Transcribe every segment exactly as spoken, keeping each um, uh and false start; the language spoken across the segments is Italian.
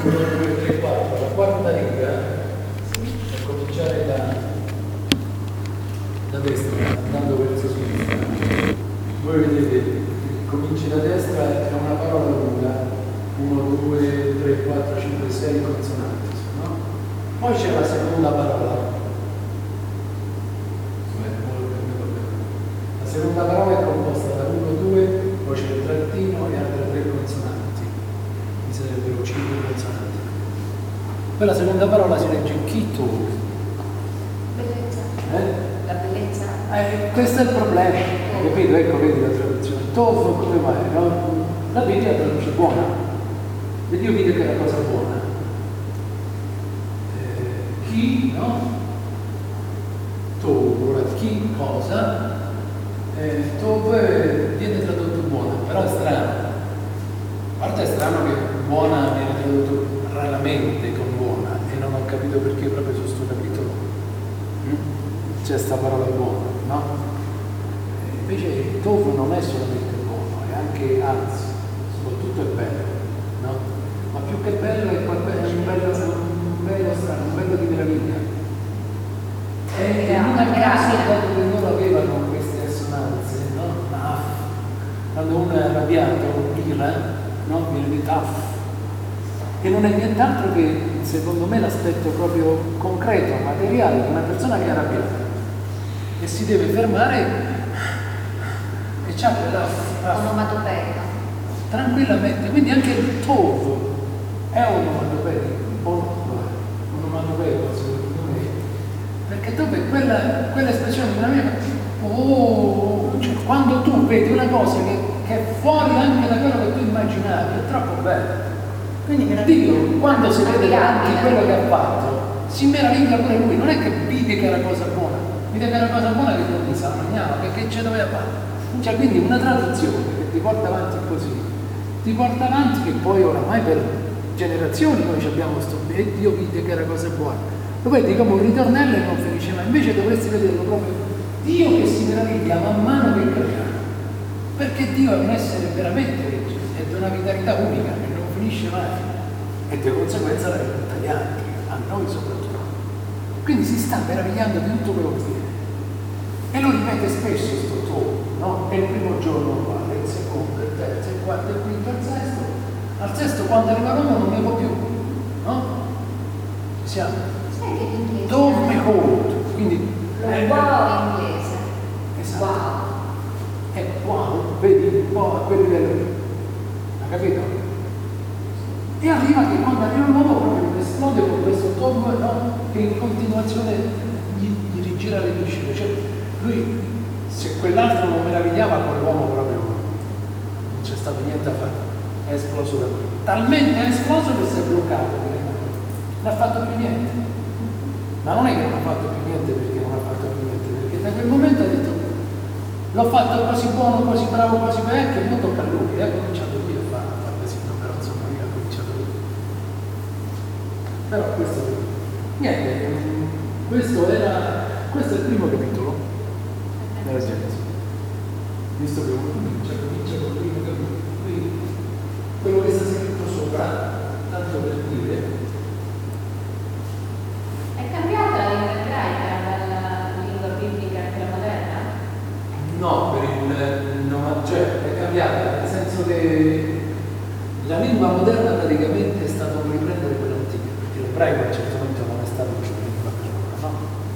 due, tre, quattro, la quarta riga, per cominciare da, da destra, andando verso sinistra, voi vedete che cominci da destra è una parola lunga, uno, due, tre, quattro, cinque, sei consonanti, no? Poi c'è la seconda parola. La seconda parola è composta da uno, due, poi c'è il trattino e altre tre consonanti. Mi sarebbero cinque consonanti. Poi la seconda parola si legge Kito. Bellezza. Eh? La bellezza. Eh, questo è il problema, capito? Ecco, vedi la traduzione. Tov come mai? No? La Bibbia traduce buona. E Dio vide che era cosa buona. Eh, chi, no? Tov, ora chi cosa? Eh, Tov viene tradotto buona, però è strano. A parte è strano che buona viene tradotto raramente con buona e non ho capito perché proprio su sto capitolo mm? c'è sta parola buona, no? E invece Tov non è solamente buono, è anche anzi, soprattutto è bello, no? Ma più che bello è qualcosa, è un bello, un bello strano, un bello di meraviglia. E in una casa dato che loro avevano queste assonanze, no? Naf, quando uno è arrabbiato, ira, no? Viene di taf, che non è nient'altro che, secondo me, l'aspetto proprio concreto, materiale di una persona che è arrabbiata e si deve fermare e c'ha quella Onomatopeica. tranquillamente, quindi anche il tov è onomatopeico, onomatopeico secondo me, perché tov è quella, quell'espressione di una mia, oh, cioè, quando tu vedi una cosa che, che è fuori anche da quello che tu immaginavi, è troppo bello. Quindi Dio, quando si vede davanti quello che ha fatto, si meraviglia pure lui, non è che vide che era cosa buona, vide che era cosa buona che non mi sa mangiava, perché ce doveva fare. Cioè, quindi una traduzione che ti porta avanti così, ti porta avanti che poi oramai per generazioni noi abbiamo sto e Dio vide che era cosa buona. Lo vedi come un ritornello e non finisce mai, invece dovresti vederlo proprio Dio che si meraviglia man mano che crea, perché Dio è un essere veramente legge, è di una vitalità unica che non finisce mai e di conseguenza la racconta agli altri, a noi soprattutto. Quindi si sta meravigliando di tutto quello che viene e lo ripete spesso sto tono, no? È il primo giorno uguale, il secondo, il terzo, il quarto, il quinto, il sesto. Al sesto quando arriva l'uomo non ne può più, no? Ci siamo? Sai che in inglese? Don't behold, quindi Lo eh, wow in inglese. esatto. Wow. È wow, vedi un po' a quel livello lì. Ha capito? E arriva che quando arriva l'uomo proprio esplode con questo tono, no? Che in continuazione gli, gli rigira le viscere. Cioè, lui, se quell'altro lo meravigliava, con l'uomo proprio non c'è stato niente a fare. È esploso da lui. Talmente è esploso che si è bloccato. Non ha fatto più niente. Ma non è che non ha fatto più niente perché non ha fatto più niente, perché da quel momento ha detto l'ho fatto così buono, così bravo, così bello, che non tocca a lui, e ha cominciato lui a fare, a fare così, no, però insomma lui ha cominciato lui. Però questo, niente, questo era, questo è il primo capitolo della Genesi. Visto che uno comincia, comincia con il primo capitolo, quindi quello che sta scritto sopra, tanto per dire, È cambiata la lingua ebraica dalla lingua biblica anche la moderna? no, per il no, cioè è cambiata, nel senso che la lingua moderna praticamente è stato un riprendere quella antica, perché l'ebraico a un certo punto non è stato più una lingua per loro, no?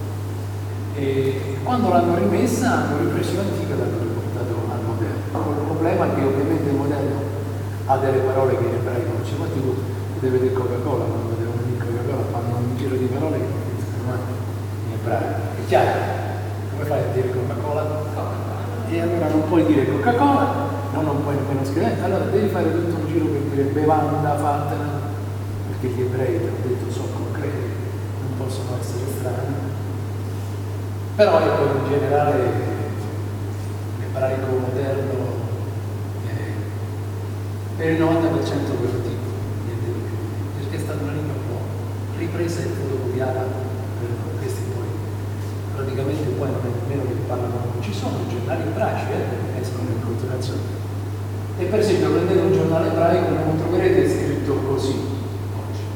E quando l'hanno rimessa hanno ripreso l'antica e l'hanno riportato al moderno. Il problema è che ovviamente il moderno ha delle parole che in ebraico non c'è, ma tipo deve dire Coca-Cola, quando devono dire Coca-Cola fanno un giro di parole che non finiscono mai in ebraico. È chiaro? Come fai a dire Coca-Cola? E allora non puoi dire Coca-Cola, no, non puoi nemmeno scrivere, allora devi fare tutto un giro per dire bevanda fatta, perché gli ebrei, ti ho detto, sono concreti, non possono essere strani. Però ecco, in generale l'ebraico moderno è per il novanta per cento quello tipo, niente di più, perché è stata una lingua un po' ripresa e fotocopiata per questi poi. Praticamente poi non è nemmeno che parlano, non ci sono i giornali ebraici eh, che escono in continuazione. E per esempio prendete un giornale ebraico non troverete scritto così oggi.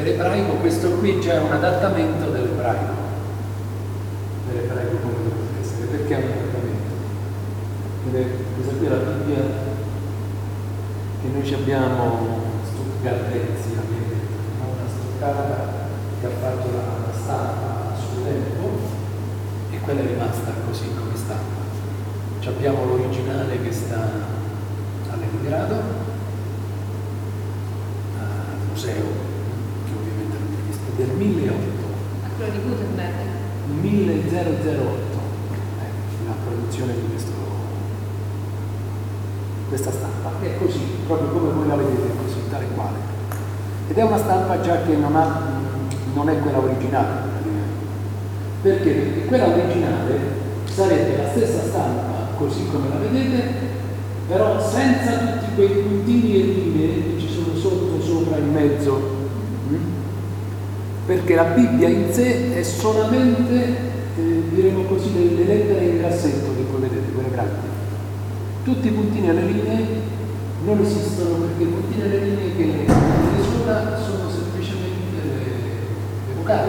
perché l'ebraico, questo qui già è un adattamento dell'ebraico, dell'ebraico come dovrebbe essere. Perché è un adattamento? Perché questa qui è la Bibbia che noi ci abbiamo stuttgartensi, una stuttgata che ha fatto la, la stampa a suo tempo, e quella è rimasta così come stampa. Ci abbiamo l'originale che sta a Leningrado, al museo, che ovviamente non ho visto, del milleotto. A quello di Gutenberg. milleotto, eh, la produzione di questo, questa stampa. È così, proprio come voi la vedete, così, tale e quale. Ed è una stampa già che non, ha, non è quella originale. Perché? Perché quella originale sarebbe la stessa stampa, così come la vedete, però senza tutti quei puntini e linee che ci sono sotto, sopra, in mezzo. Perché la Bibbia in sé è solamente, eh, diremo così, delle lettere in grassetto che voi vedete, quelle grandi. Tutti i puntini e le linee non esistono, perché i puntini e le linee che vedete sopra sono semplicemente le, le vocali.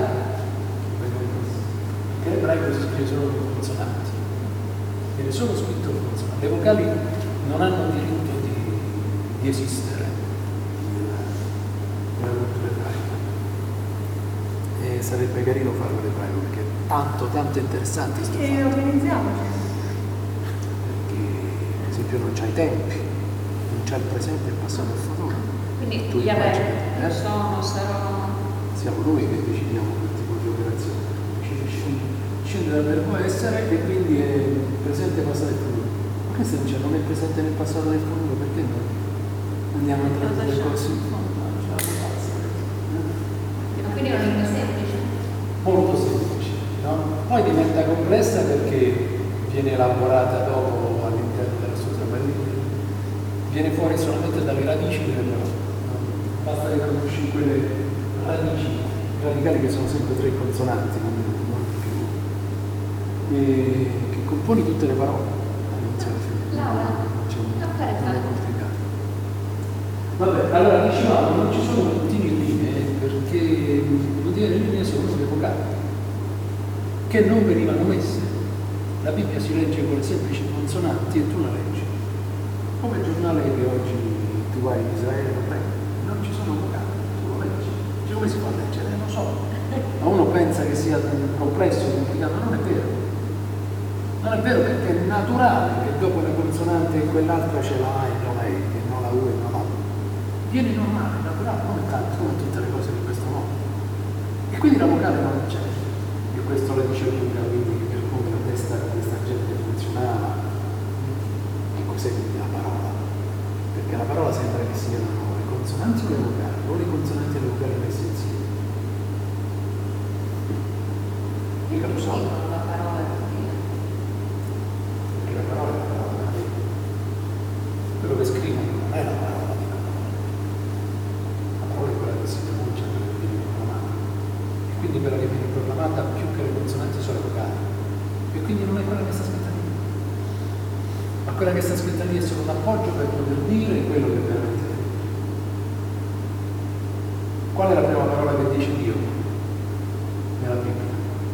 Perché l'ebraico si scrive solo con consonanti. Viene solo scritto con consonanti. Le vocali non hanno diritto di, di esistere nella cultura ebraica. E sarebbe carino farlo l'ebraico, perché è tanto, tanto interessante sto E fatto. organizziamoci. Perché, per esempio, non c'hai i tempi, non c'è il presente, il passato e il futuro. Quindi Tu gli aventi immagini, eh? sono, sarò... Siamo noi che decidiamo quel tipo di operazione. Scende dal verbo essere, e quindi è presente, passato e futuro. Ma questo non c'è, non è presente nel passato e nel futuro, perché noi andiamo a tradurre le cose in fondo? Quindi è una lingua semplice. Molto semplice, no? Poi diventa complessa perché viene elaborata dopo all'interno della sua tabellina, viene fuori solamente dalle radici delle parole, no? Basta che conosci quelle radici radicali che sono sempre tre consonanti, non più, e che componi tutte le parole all'inizio e alla fine. Laura, Non c'è un- non fare non è fatto. complicato. Vabbè, allora dicevamo, non ci sono puntini e linee perché i puntini e linee sono le vocali che non venivano messe. La Bibbia si legge con le semplici consonanti e tu la leggi. Come il giornale che oggi tu vai in Israele, lo prendi, non ci sono vocali, tu lo leggi. Cioè, come si può leggere? Non lo so. Ma uno pensa che sia complesso, complicato, ma non è vero. Non è vero, perché è naturale che dopo la consonante e quell'altra c'è la A e non la E, e non la U e non la U. Viene normale, naturale, come tanto, come tutte le cose di questo mondo. E quindi la vocale non c'è. E questo lo dice Luca, quindi per come la testa di questa gente funzionava. Che cos'è quindi la parola? Perché la parola sembra che siano le consonanti o le vocali, o le consonanti e le vocali messe insieme. Mica lo so. La parola Perché la parola è la parola della Bibbia. Quello che scrivono non è la parola di una parola. La parola è quella che si pronuncia, quella che viene proclamata. E quindi quella che viene proclamata più che le consonanti sono le vocali. E quindi non è quella che sta scritta lì. Ma quella che sta scritta lì è solo un appoggio per poter dire quello che veramente è. Qual è la prima parola che dice Dio nella Bibbia?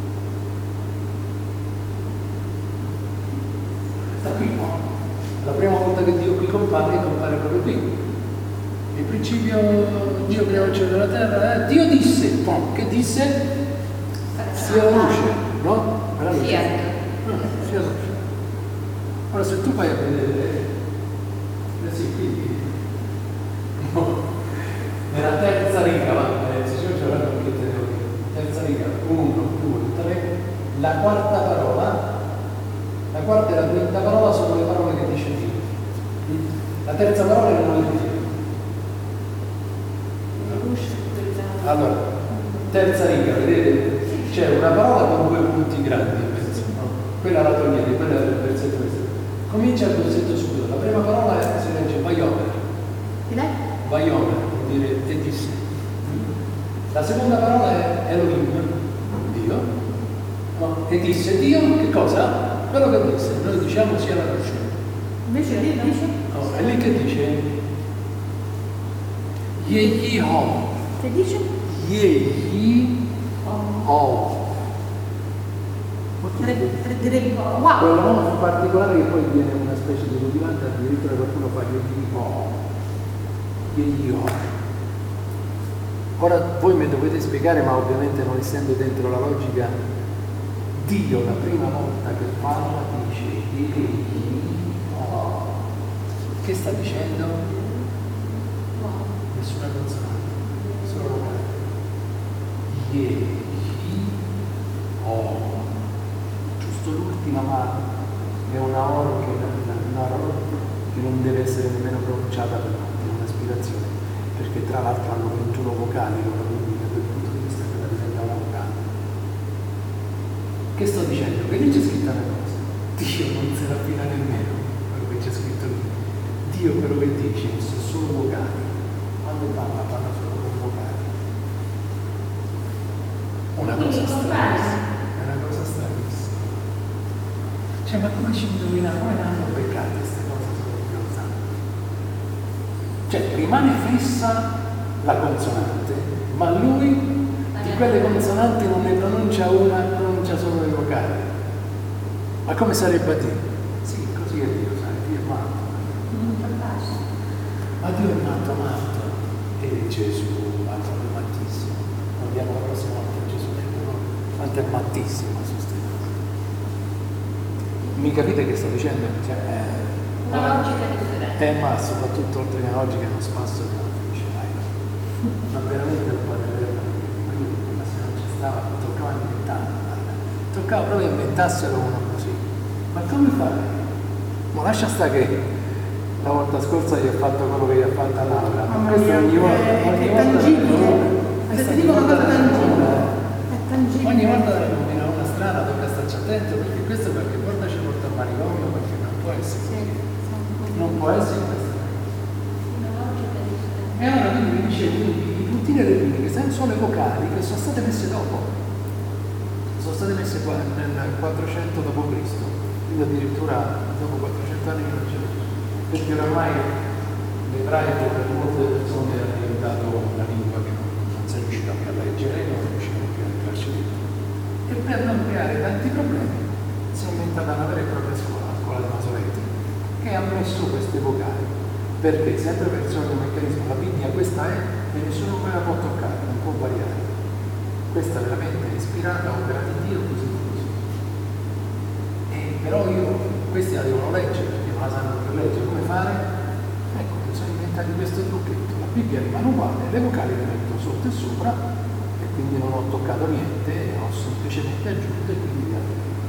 Sta qui, no? La prima volta che Dio qui compare, compare proprio qui. In principio Dio creò il cielo e la terra, eh? Dio disse, pom, che disse? Sia la luce, no? La luce. Fiat. Ah, sia la luce. Ora se tu vai a vedere, eh sì, quindi, no, nella terza riga, va, eh, se io ce l'ho anche te, terza riga, uno, due, tre, la quarta parola. La quarta e la quinta parola sono le parole che dice Dio. La terza parola è il nome di Dio. Allora, terza riga, vedete? C'è una parola con due punti grandi in mezzo, no? Quella la togliete, quella è il versetto questo. Comincia il versetto subito. La prima parola è, si legge Vaiomer. Vaiomer, vuol dire e disse. La seconda parola è Elohim, Dio. No? E disse Dio che cosa? Quello che disse, noi diciamo sia la luce. Invece lì dice? No, è lì che dice Yehiho. Che dice? Iegli o. Direi wow. Quello modo particolare che poi viene una specie di motivante, addirittura qualcuno fa iegli o. Iegli o. Ora voi mi dovete spiegare, ma ovviamente non essendo dentro la logica, Dio la prima volta che parla dice iegli o. Che sta dicendo? Nessuna consonante, solo vocale. Iegli o. Giusto l'ultima, ma è una oro che, una oro che non deve essere nemmeno pronunciata per un'aspirazione, perché tra l'altro hanno ventuno vocali loro, quindi da quel punto di vista quella diventa una vocale. Che sto dicendo? Che lì c'è scritta una cosa, Dio non se la fila nemmeno quello che c'è scritto lì. Dio quello che dice sono solo vocali, quando parla parla solo con vocali. Una cosa stranissima, è una cosa stranissima. Cioè, ma come ci indovina, come hanno peccate queste cose solo Dio sa? Cioè, rimane fissa la consonante, ma lui di quelle consonanti non ne pronuncia una, pronuncia solo le vocali. Ma come sarebbe a dire? Sì, così è Dio, sai, Dio è matto. Ma Dio è matto, matto. E Gesù, matto, è mattissimo. Andiamo la prossima volta a Gesù, quanto è mattissimo su queste cose. Mi capite che sto dicendo? Cioè, eh, Una logica differente. Eh, ma soprattutto oltre che una logica è uno spasso che non finisce mai. Ma veramente non può avere ma se non ci stava, toccava inventare. Toccava proprio inventassero uno così. Ma come fai? Ma lascia stare che la volta scorsa gli ha fatto quello che gli ha fatto a Laura. Ma questo ogni volta, ogni è volta tangibile. Se ti dico una cosa tangibile. È ogni tangibile. volta che nomina una strana tocca starci attento, perché questo perché porta ci porta al manicomio, perché non può essere così. Non può essere questa. Una logica differente. E allora quindi mi dice i puntini e le righe sono le vocali che sono state messe dopo. Sono state messe qua nel quattrocento dopo Cristo, quindi addirittura dopo quattrocento anni che non c'è più. Perché oramai l'ebraico per molte persone è diventato una lingua che non, non si è riuscito più a leggere, non è riuscito più a entrarci dentro. E per non creare tanti problemi si è inventata una vera e propria scuola, la scuola dei Masoretti, che ha messo queste vocali, perché sempre per il solito meccanismo, la Bibbia questa è e nessuno me la può toccare, non può variare. Questa veramente è ispirata, opera di Dio, così così. E però io, questi la devono leggere, perché non la sanno più leggere, come fare? Ecco, mi sono inventati questo trucchetto, la Bibbia rimane uguale, le vocali le metto sotto e sopra, e quindi non ho toccato niente, ho semplicemente aggiunto e quindi via.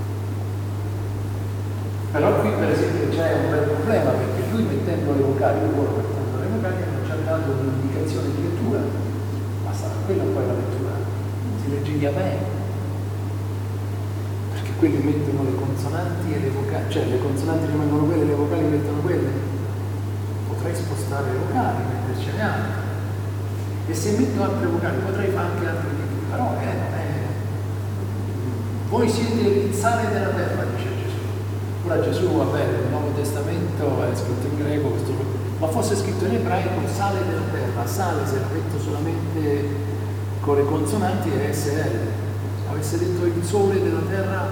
Però qui per esempio c'è un bel problema, perché lui mettendo le vocali, loro mettendo le vocali non ci ha dato un'indicazione di lettura, ma sarà quella poi la lettura, si legge via bene, perché quelli mettono le consonanti e le vocali, cioè le consonanti rimangono quelle, le vocali mettono quelle. Potrei spostare le vocali, mettercene altre, e se metto altre vocali potrei fare anche altre tipi, però eh, non è. Voi siete il sale della terra, dice Gesù. Ora Gesù, vabbè, nel Nuovo Testamento è scritto in greco, questo, ma fosse scritto in ebraico sale della terra, sale se la metto solamente con le consonanti è S L. Avesse detto il sole della terra,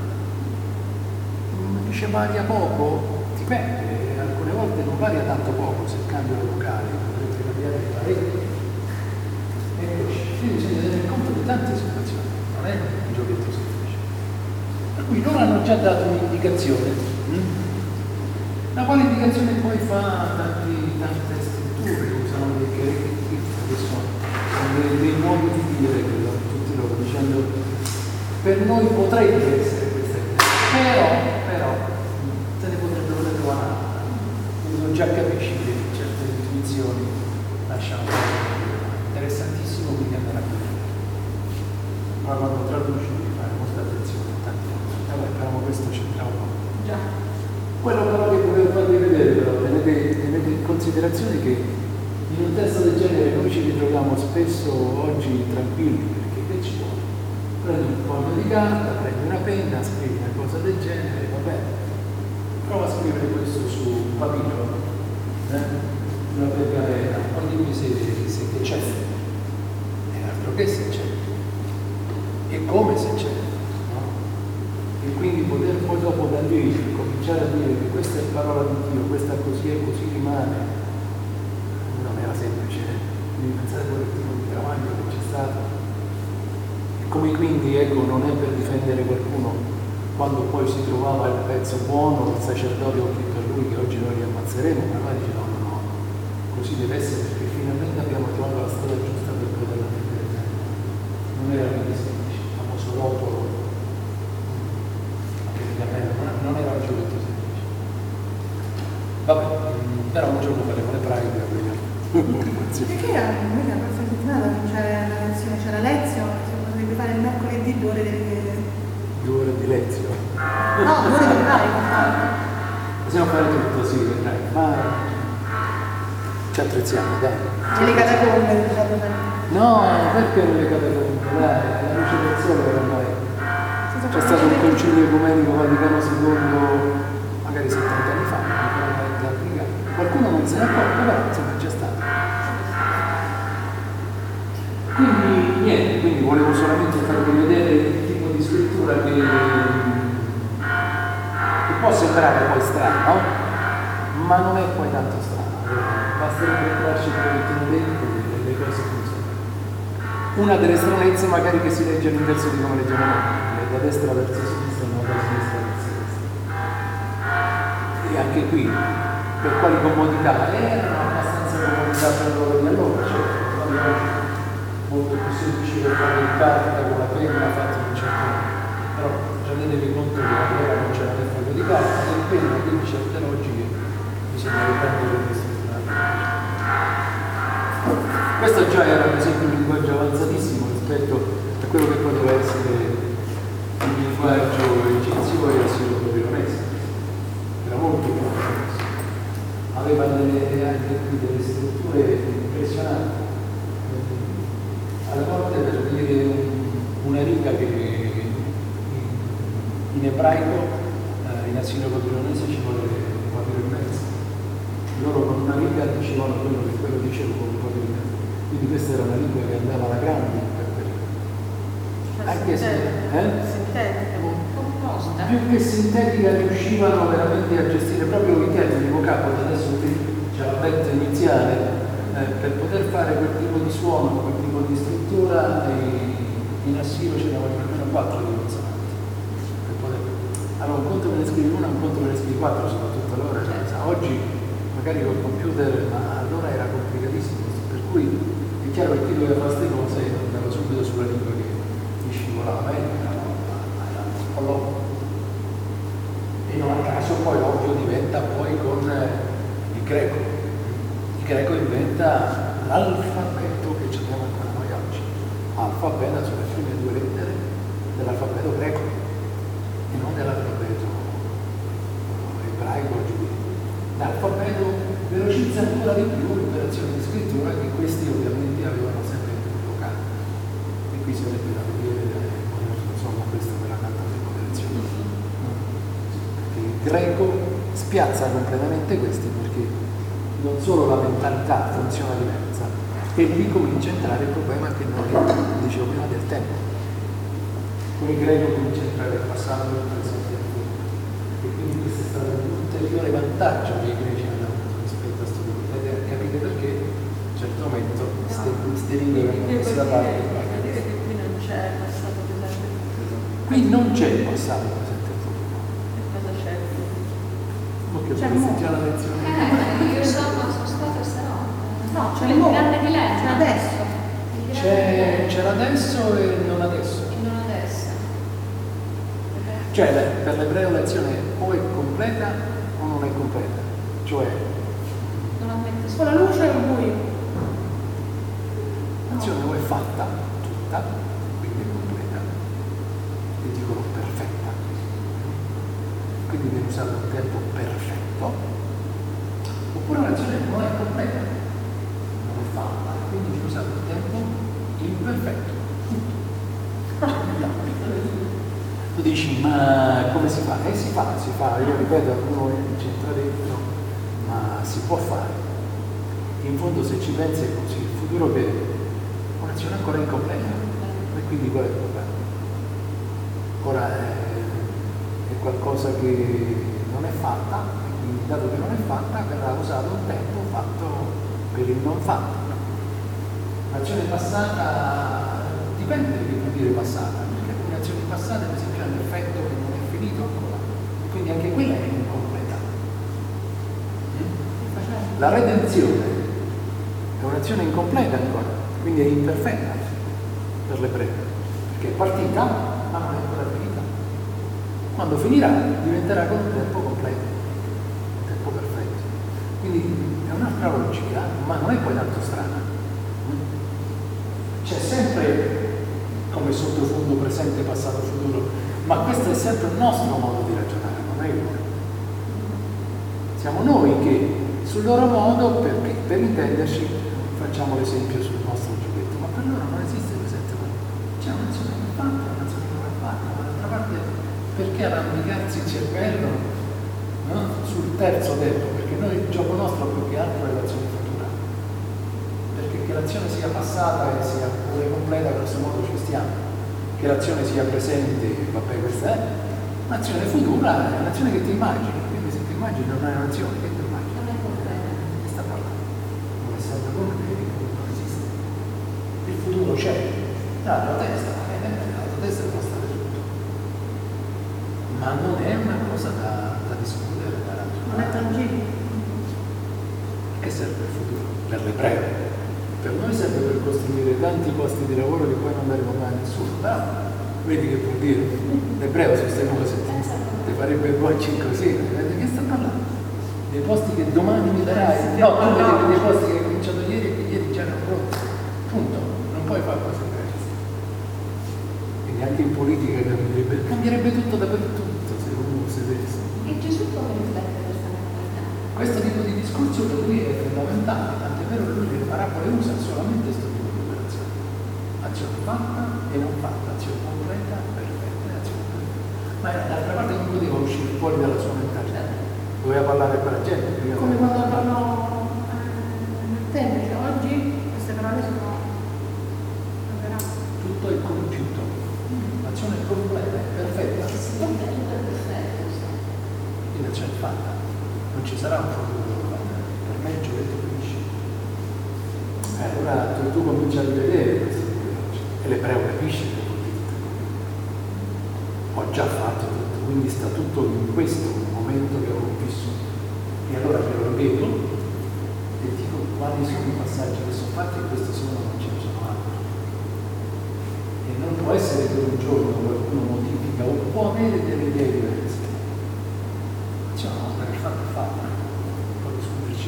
dice varia poco, dipende, alcune volte non varia tanto poco se cambio le vocali, potrebbe cambiare parecchio. Eccoci, quindi bisogna tenere conto di tante situazioni, non è un giochetto semplice. Per cui loro hanno già dato un'indicazione, la quale indicazione poi fa tanti, tante strutture, usano dei chiaretti che sono dei, dei modi di dire che tutti loro dicendo per noi potrebbe essere questa idea, però, però se ne potrebbero trovare un'altra. Quindi già capisci che certe intuizioni lasciano interessantissimo, quindi andare a vedere. Ma quando traduci devi fare molta attenzione a tante cose. Allora, però questo c'entra un po'. Già. Quello però che volevo farvi vedere, però, tenete, tenete in considerazione che in un testo del genere noi ci ritroviamo spesso oggi tranquilli, perché che ci vuole? Prendi un foglio di carta, prendi una penna, scrivi una cosa del genere, va bene. Prova a scrivere questo su un papiro, eh? Una pergamena, poi dimmi se, se che c'è. Eh, altro che se c'è, e come se c'è, no? E quindi poter poi dopo da lì cominciare a dire che questa è parola di Dio, questa così è, così rimane, non era semplice, devi pensare a quel tipo di travaglio che c'è stato. E come quindi, ecco, non è per difendere qualcuno, quando poi si trovava il pezzo buono, il sacerdote ha detto a lui che oggi noi li ammazzeremo, ma lui dice no, no, no, così deve essere perché finalmente abbiamo trovato la strada giusta per poterla mettere. Non era così semplice, il famoso rotolo, non era un giuretto semplice. Vabbè, però un giorno faremo le pratiche a vedere. Perché a noi la prossima settimana c'è la lezione, c'è la lezione, si potrebbe fare il mercoledì due ore delle... Due ore di lezione. No, due ore del live. Possiamo fare tutto, sì, vedrai, ma ci attrezziamo, dai. Nelle catacombe, diciamo. No, perché nelle catacombe? Dai, la luce del sole ormai. C'è stato un concilio ecumenico Vaticano secondo, magari settanta anni fa, qualcuno non se ne accorge, però insomma c'è stato. Quindi niente, quindi volevo solamente farvi vedere il tipo di scrittura che, che può sembrare poi strano, ma non è poi tanto strano, basterebbe entrarci un pochettino dentro e le cose funzionano. Una delle stranezze magari che si legge all'inverso di come leggiamo noi, da destra verso sinistra, non da sinistra verso destra. E anche qui, per quali comodità? Erano abbastanza comodità per loro di allora, certo, molto più semplice per fare il carta con la penna fatta in un certo modo, però rendetevi conto che allora non c'era né foglio di carta né penna, quindi certe logiche bisogna riprendere e ristrutturare. Questo già era ad esempio un linguaggio avanzatissimo rispetto a quello che poteva essere il linguaggio egizio e il silo babilonese, era molto più complesso, aveva delle, anche qui delle strutture impressionanti. Alle volte per dire una riga che in, in ebraico, eh, in assiro babilonese ci vuole un papiro in mezzo. Loro con una riga dicevano quello che quello dicevo con un papiro in mezzo. Quindi questa era una lingua che andava alla grande per quello. Anche se eh? Sintetica. Composta. Più che sintetica riuscivano veramente a gestire proprio i termini, i vocaboli, adesso c'è l'alfabeto iniziale. Eh, per poter fare quel tipo di suono, quel tipo di struttura, in assiro ce ne vogliono almeno quattro di consonanti. Per poter... Allora un conto me ne scrivi una, un conto me ne scrivi quattro, soprattutto allora. Cioè, oggi magari col computer, ma allora era complicatissimo, per cui è chiaro che chi doveva fare queste cose andava subito sulla lingua che gli scivolava, eh? era un po' loco. E non a caso poi l'ovvio diventa poi con il greco. Il greco inventa l'alfabeto che ci abbiamo ancora noi oggi. Alfabeta sono le prime due lettere dell'alfabeto greco e non dell'alfabeto ebraico o giudeo. L'alfabeto velocizza ancora di più l'operazione di scrittura che questi ovviamente avevano sempre invocato. E qui si avrebbe da vedere, insomma, questa per la carta di moderazione. Perché il greco spiazza completamente questi perché non solo la mentalità funziona diversa, e lì comincia a entrare il problema che noi dicevo prima del tempo. Con il greco comincia a entrare il passato e il presente e il futuro. E quindi questo è stato un ulteriore vantaggio che i greci hanno avuto rispetto a questo libro. Ed capite perché a un certo momento queste lingue vengono messe da parte. Vuol dire che qui non c'è il passato, presente e futuro. Qui non c'è il passato, presente e futuro. E cosa c'è? Ma che C'è questa è mo- già la lezione. Eh, io sono, sono stata se no. No, c'è il il mo- grande dilemma. c'è adesso. Il grande C'è, dilemma. c'è l'adesso e non adesso. E non adesso. Cioè le- per l'ebreo l'azione o è completa o non è completa. Cioè Non ammette Con la luce e il buio. l'azione o è fatta tutta, quindi è completa, e dicono perfetta. Quindi viene usato un tempo perfetto, oppure l'azione non è completa, non è fatta, quindi viene usato il tempo imperfetto. Tu dici, ma come si fa? Eh si fa, si fa, io ripeto, uno c'entra dentro, ma si può fare. In fondo se ci pensi è così, il futuro che un'azione ancora incompleta. E quindi qual è il problema? Ora è, è qualcosa che non è fatta, e quindi dato che non è fatta verrà usato un tempo fatto per il non fatto. L'azione passata dipende di che vuol dire passata, perché alcune azioni passate per esempio hanno effetto che non è finito ancora, quindi anche quella è incompleta. La redenzione è un'azione incompleta ancora, quindi è imperfetta per l'ebreo, perché è partita ma non è ancora finita. Quando finirà diventerà con un tempo completo, un tempo perfetto. Quindi è un'altra logica, ma non è poi tanto strana. C'è sempre come sottofondo presente, passato, futuro, ma questo è sempre il nostro modo di ragionare, non è il loro. Siamo noi che sul loro modo, per, per intenderci, facciamo l'esempio sul nostro giubbetto, ma per loro non esiste presente. C'è un'azione che è fatta, un'azione che non è fatta, ma d'altra parte perché arrampicarsi il cervello, no? Sul terzo tempo? Perché noi il gioco nostro più che altro è l'azione futura, perché che l'azione sia passata e sia pure completa, a questo modo ci stiamo, che l'azione sia presente, vabbè, questa è l'azione futura, è un'azione che ti immagini, quindi se ti immagini non è un'azione che ti immagini, Non è completa. che sta parlando, non è sempre concreto, non esiste. Il futuro c'è, la tua testa, la tua testa può stare tutto, ma non è una cosa da, da discutere, da Non è ragionare. tangibile. Che serve il futuro? Per l'ebreo. Per noi serve per costruire tanti posti di lavoro che poi non daremo mai a nessuno. Però vedi che vuol dire? L'ebreo su queste cose ti farebbe oggi così. Di che sta parlando? Dei posti che domani mi darai? No, tu vedi dei posti che hai cominciato ieri e che ieri già erano pronti. Punto. Non puoi fare cose diverse. Quindi anche in politica cambierebbe, cambierebbe tutto dappertutto se uno sedesse. E Gesù come riflette questa mentalità? Questo tipo di discorso per lui è fondamentale, tant'è vero che lui le parabole usa solamente questo tipo di operazione. Azione fatta e non fatta, azione completa, perfetta e azione completa. Ma d'altra parte non poteva uscire fuori dalla sua mentalità, doveva parlare con la gente. Come quando parlo eh, nel tempo, cioè oggi queste parole sono veramente. Tutto è compiuto, l'azione è completa, è perfetta, Che si compie tutto il perfetto. e l'azione è fatta. Non ci sarà un futuro, per me il giovetto finisce. Eh, allora tu, tu cominci a rivedere questo tipo di logica e l'ebreo capisce che vuol dire tutte quelle cose. Ho già fatto tutto, quindi sta tutto in questo momento che ho vissuto. E allora te lo ripeto e dico quali sono i passaggi che sono fatti e questo sono, non ce ne sono altri. E non può essere che un giorno qualcuno modifica o può avere delle idee diverse. C'è una volta che il fatto è fatto, non puoi discuterci.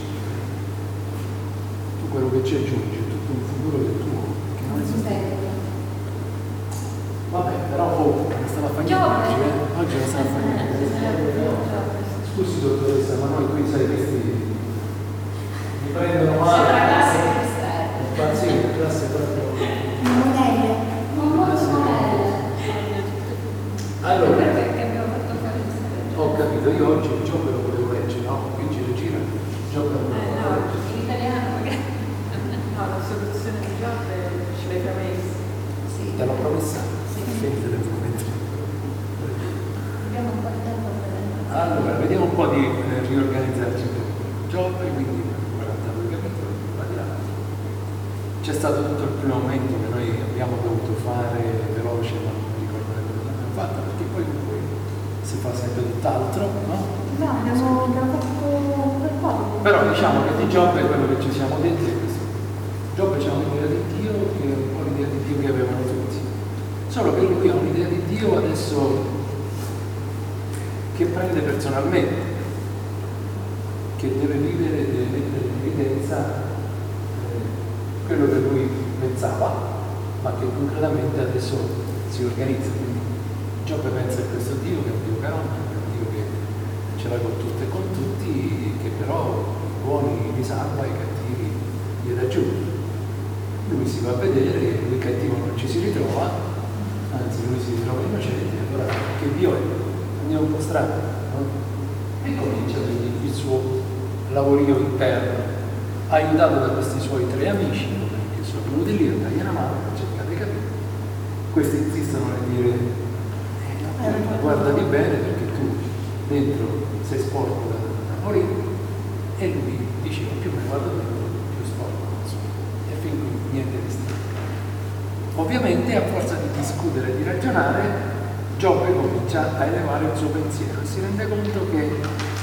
Tu quello che ci aggiungi è tutto un futuro del tuo, che non esiste. Vabbè, però oh, non stava a fare niente oggi, eh? Oggi non stava a fare niente. Scusi dottoressa, ma noi qui sai questi mi prendono male. C'è una classe questa è. Ma sì, la classe proprio. Monelle. Non molto male. Allora, Perché abbiamo fatto fare questa ragione? ho capito, io oggi il gioco lo volevo leggere, no? Qui gira gira, il gioco lo Eh, volevo no, leggere. in italiano magari. No, la soluzione di Giobbe ce l'hai promessa. Sì. Te l'ho promessa? Sì. Quindi te l'ho promessa. Abbiamo un po' di tempo per vedere. Allora, vediamo un po' di eh, riorganizzarci un po'. Giobbe, quindi quarantadue capitoli, va di là. C'è stato tutto il primo momento che noi abbiamo dovuto fare veloce, ma non mi ricordo quello che abbiamo fatto, perché poi comunque si fa sempre tutt'altro, no? No, abbiamo, abbiamo fatto un bel po'. Però diciamo che di Giobbe quello che ci siamo detti è questo. Giobbe c'ha un'idea di Dio che è un po' l'idea di Dio che avevano tutti. Solo che lui ha un'idea di Dio adesso che prende personalmente, che deve vivere e deve mettere in evidenza eh, quello che lui pensava, ma che concretamente adesso si organizza. Quindi Giobbe pensa a questo Dio che è un Dio carono, che è un Dio che ce l'ha con tutto e con tutti, che però i buoni li salva e i cattivi li raggiunge. Lui si va a vedere, lui cattivo non ci si ritrova, anzi lui si ritrova innocente, allora che Dio è? Andiamo un po' strano, no? E comincia quindi il suo lavorio interno, aiutato da questi suoi tre amici, che sono venuti lì a dargli una mano per cercare di capire. Questi insistono nel dire eh, no, ma guardati bene perché tu dentro sei sporco da, da morire, e lui diceva più me guardo dentro più sporco non so, e fin qui niente di strano. Ovviamente a forza di discutere e di ragionare Giobbe comincia a elevare il suo pensiero e si rende conto che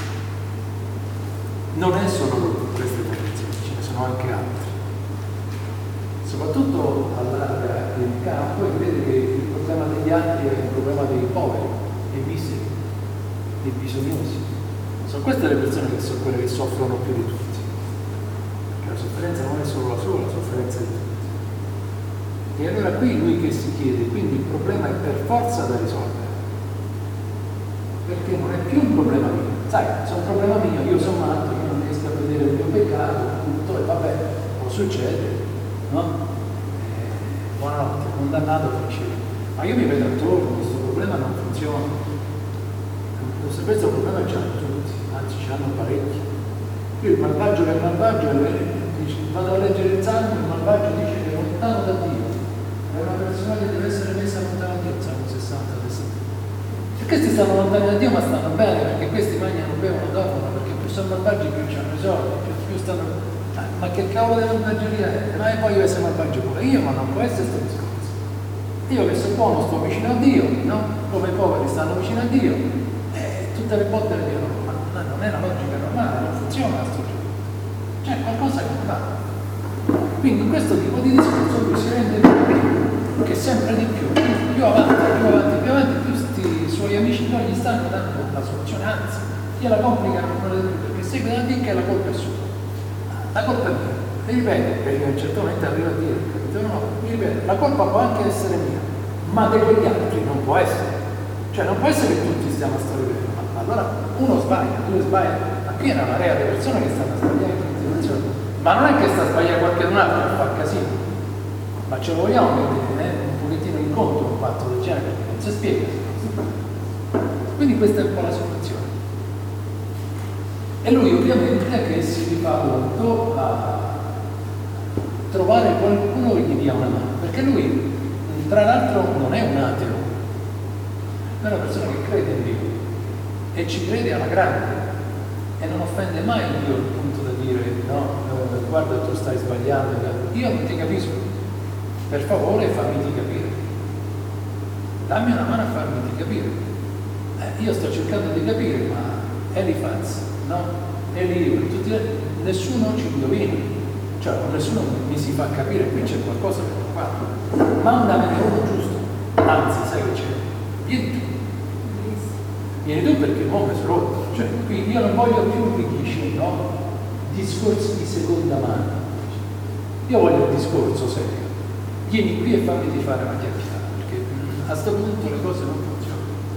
non è solo queste condizioni, ce ne sono anche altre. Soprattutto allarga il campo e vede che il problema degli altri è il problema dei poveri, dei miseri, dei bisognosi. Sono queste le persone che sono quelle che soffrono più di tutti. Perché la sofferenza non è solo la sua, la sofferenza di tutti. E allora qui lui che si chiede, quindi il problema è per forza da risolvere. Perché non è più un problema mio. Sai, se è un problema mio, io sono matto, io non riesco a vedere il mio peccato, tutto, e vabbè, può succedere, no? Eh, buonanotte, condannato finisce lì. Ma io mi vedo attorno, questo problema non funziona. Questo, questo problema ce l'hanno tutti, anzi ce l'hanno parecchi. Qui il malvagio che è il malvagio, dice, vado a leggere il Salmo, il malvagio dice che è lontano da Dio. È una persona che deve essere messa lontano da Dio, Salmo sessanta, sessanta. E questi stanno lontani da Dio ma stanno bene, perché questi mangiano, bevono, dormono, perché più sono malvagi più hanno i soldi, più, più stanno... Ah, ma che cavolo di malvaggeria è? Ma io voglio essere malvagio pure io, ma non può essere questo discorso. Io che sono buono sto vicino a Dio, no? Come i poveri stanno vicino a Dio, e tutte le botte le dicono, ma non è una logica normale, non funziona sto gioco. C'è qualcosa che non va. Quindi in questo tipo di discorso lui si rende conto che sempre di più, più avanti, più avanti, più avanti, più questi suoi amici non gli stanno dando la soluzione, anzi, gliela complicano ancora di più, perché segue da dire che la colpa è sua. La colpa è mia. E ripete, perché a un certo momento arriva a dire, capito? No, mi ripete, la colpa può anche essere mia, ma di quegli altri non può essere. Cioè non può essere che tutti stiamo a stare bene, ma allora uno sbaglia, due sbaglia, ma qui è una marea di persone che stanno a sbagliare in continuazione. Ma non è che sta a sbagliare qualche un altro che fa casino, ma ce lo vogliamo mettere eh, un pochettino in conto un fatto del genere, perché non si spiega. Quindi questa è un po' la soluzione. E lui ovviamente che si rifà molto a trovare qualcuno che gli dia una mano, perché lui tra l'altro non è un ateo, è una persona che crede in Dio e ci crede alla grande e non offende mai Dio al punto da dire no, eh, guarda tu stai sbagliando, io non ti capisco, per favore fammi capire, dammi una mano a farmi capire. Eh, io sto cercando di capire, ma Elifaz, no? Eliu, tutti, nessuno ci indovina, cioè nessuno mi si fa capire, qui c'è qualcosa che non fa. Mandamene uno giusto, anzi sai che c'è, vieni tu, vieni tu perché mo mi sono rotto, cioè qui io non voglio più che dici, no? Discorsi di seconda mano, io voglio il discorso serio, vieni qui e fammi di fare una chiacchierata, perché a questo punto le cose non funzionano.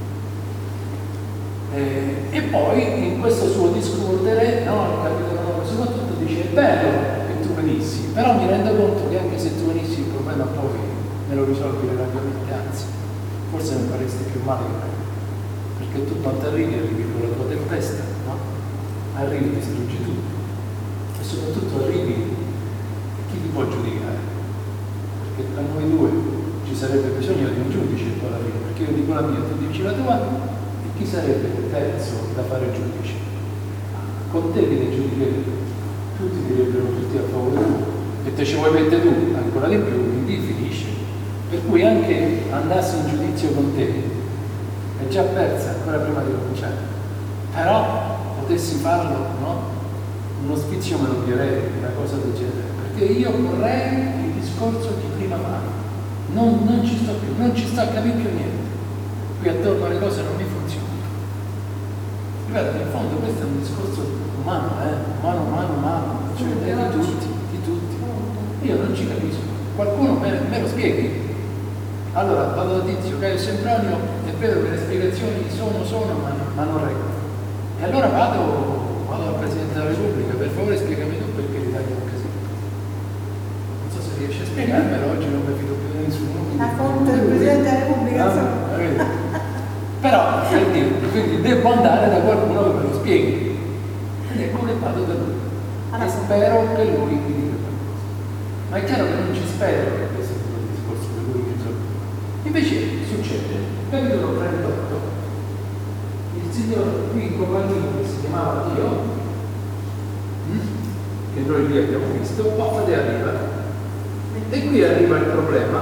Eh, e poi in questo suo discutere, no, nel capitolo nove soprattutto dice è bello che tu venissi, però mi rendo conto che anche se tu venissi il problema poi me lo risolvi relativamente, anzi forse mi faresti più male che me, perché tu quando arrivi arrivi con la tua tempesta, no? Arrivi e distruggi tutto e soprattutto arrivi, chi ti può giudicare? Perché tra noi due ci sarebbe bisogno di un giudice poi alla fine, perché io dico la mia, tu dici la tua. Chi sarebbe il terzo da fare giudice? Con te che ti giudicherebbe, tutti direbbero tutti a favore tuo e te ci vuoi mettere tu ancora di più, quindi finisce. Per cui anche andassi in giudizio con te è già persa ancora prima di cominciare. Però potessi farlo, no? Uno spizio me lo direi, una cosa del genere, perché io vorrei il discorso di prima mano, non, non ci sto più, non ci sto a capire più niente. Qui attorno alle cose non mi funzionano. Ripeto, in fondo questo è un discorso umano, eh? umano, umano, umano, cioè di tutti, di tutti. Io non ci capisco. Qualcuno me, me lo spieghi. Allora vado da Tizio, Caio Sempronio e vedo che le spiegazioni sono, sono, ma, ma non reggono. E allora vado, vado al Presidente della Repubblica, per favore spiegami tu perché l'Italia è un casino. Non so se riesci a spiegarmelo, oggi non mi fido più di nessuno. La fonte del Presidente della Repubblica, ah, insomma. Però per dire, quindi devo andare da qualcuno che me lo spieghi. Ed ecco che vado da lui. E spero che lui mi dica qualcosa. Ma è chiaro che non ci spero che questo è un discorso per cui mi trovo. Invece succede, capitolo trentotto, il Signore qui in compagnia che si chiamava Dio, che noi lì abbiamo visto, poi arriva. E qui arriva il problema.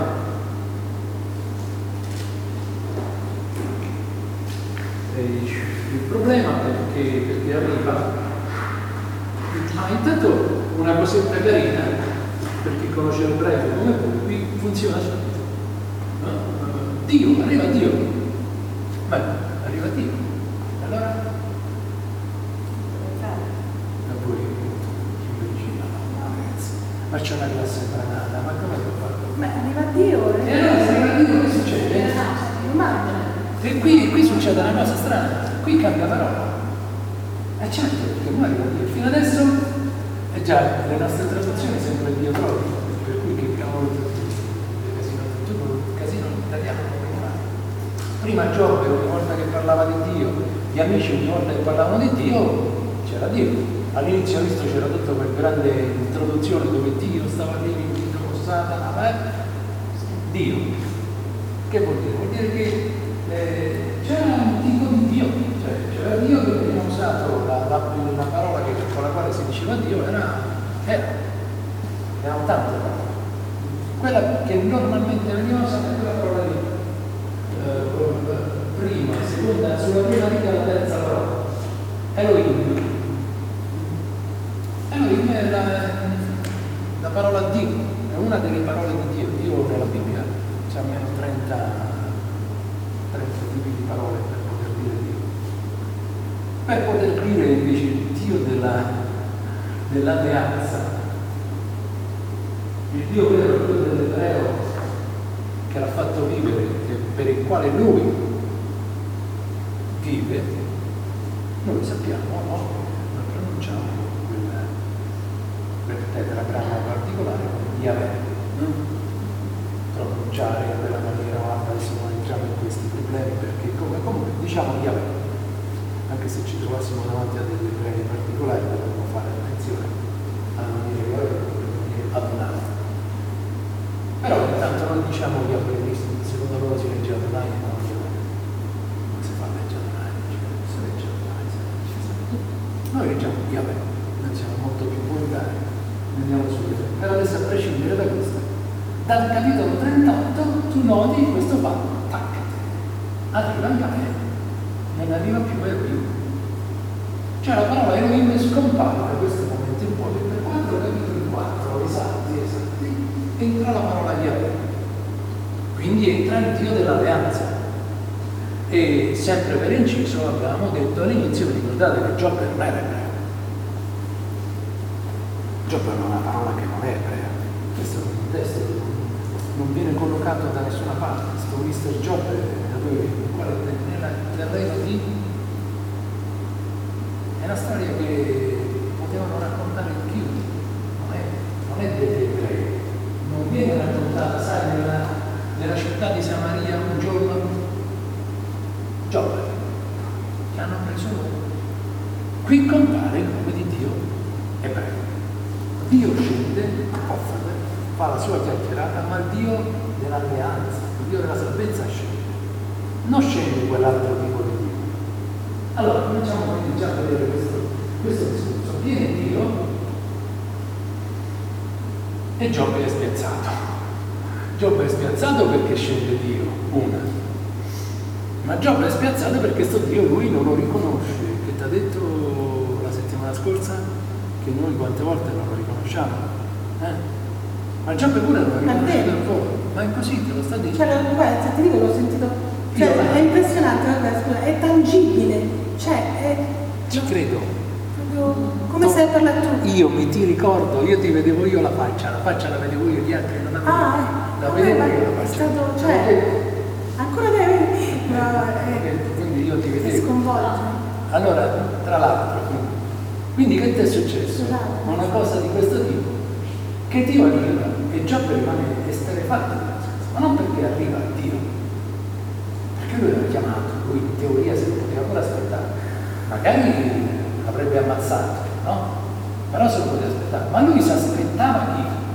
E il problema perché, perché arriva. Ah, intanto una cosetta carina, per chi conosce l'ebraico come voi, qui funziona subito. No? Dio, arriva Dio. Beh, arriva Dio. Allora? E poi chi vicino, no, ragazzi, ma c'è una classe branata, ma come l'ho fatto? Ma arriva Dio. E allora se arriva Dio che succede? E qui, qui succede una cosa strana, qui cambia parola. E certo, perché noi arriva Dio. Fino adesso, è già, le nostre traduzioni sempre Dio proprio, per cui che cavolo casino, tutto il casino italiano non lo fa. Prima Giobbe ogni volta che parlava di Dio, gli amici ogni volta che parlavano di Dio, c'era Dio. All'inizio visto c'era tutta quella grande introduzione dove Dio stava lì riunito con Satana, eh? Dio. Che vuol dire? Vuol dire che eh, c'era un tipo di Dio, cioè c'era Dio che veniva usato, la, la, la parola che, con la quale si diceva Dio era, era, erano tante parole. Quella che normalmente veniva usata è quella parola lì, eh, prima, seconda, sulla prima riga la terza parola, Elohim. Elohim è la, la parola Dio, è una delle parole di Dio. Dio nella Bibbia c'è almeno trenta tipi di parole per poter dire Dio. Per poter dire invece il Dio della, dell'alleanza, il Dio vero, il Dio dell'ebreo che l'ha fatto vivere e per il quale lui vive, noi sappiamo, no? Noi pronunciamo quel, quel tetragramma particolare come Yahweh. Pronunciare in quella maniera, adesso non entriamo in questi problemi perché come, comunque diciamo Yahweh, anche se ci trovassimo davanti a dei problemi particolari dovremmo fare attenzione a non dire Yahweh, dovremmo dire Adonai. Però intanto noi diciamo Yahweh, secondo loro si legge Adonai e non Yahweh. Non si fa legge Adonai, si legge Adonai, si legge. Noi leggiamo Yahweh, noi siamo molto più volgari, andiamo subito. Però adesso a prescindere da questo, dal capitolo trentotto tu noti questo fatto, tac, arriva Yahweh, non arriva più Elohim. Cioè la parola Elohim scompare da questo momento in poi, per quattro capitoli, quattro esatti, esatti, entra la parola Yahweh. Quindi entra il Dio dell'alleanza. E sempre per inciso abbiamo detto all'inizio, vi ricordate che Giobbe non era ebreo. Giobbe è una parola che non è ebrea. Questo è un testo che non viene collocato da nessuna parte. Sto mister Giobbe, nel regno di... È una storia che potevano raccontare chiunque, non è, non è degli ebrei, non viene raccontata, sai, nella, nella città di Samaria un giorno Giobbe, che hanno preso loro. Qui compare il nome di Dio ebreo. Dio scende, fa la sua chiacchierata, ma il Dio dell'alleanza, il Dio della salvezza scende. Non scende quell'altro tipo di Dio. Allora, cominciamo quindi già a vedere questo, questo discorso. Viene Dio e Giobbe è spiazzato. Giobbe è spiazzato perché scende Dio, una. Ma Giobbe è spiazzato perché sto Dio lui non lo riconosce. Che ti ha detto la settimana scorsa che noi quante volte non lo riconosciamo. Eh? Ma Giobbe pure non lo riconosce per voi. Ma è così, te lo sta dicendo. Cioè, guarda, ti dico, l'ho sentito. Cioè, Io, è impressionante, guarda, scusa, è tangibile. Cioè, è ci credo. proprio come se parlato tu. Io mi ti ricordo, io ti vedevo io la faccia, la faccia la vedevo io, gli altri non la vedevo. Ah, la eh, vedevo ma io la è faccia. stato, cioè, ancora deve. Quindi io ti È vedevo. sconvolto. Allora, tra l'altro, quindi, quindi che ti è successo? Scusate. Una cosa di questo tipo, che Dio arriva e Giobbe rimane esterrefatto, ma non perché arriva Dio, perché lui l'aveva chiamato, lui in teoria se lo poteva pure aspettare, magari l'avrebbe ammazzato, no? Però se lo poteva aspettare, ma lui si aspettava chi? Si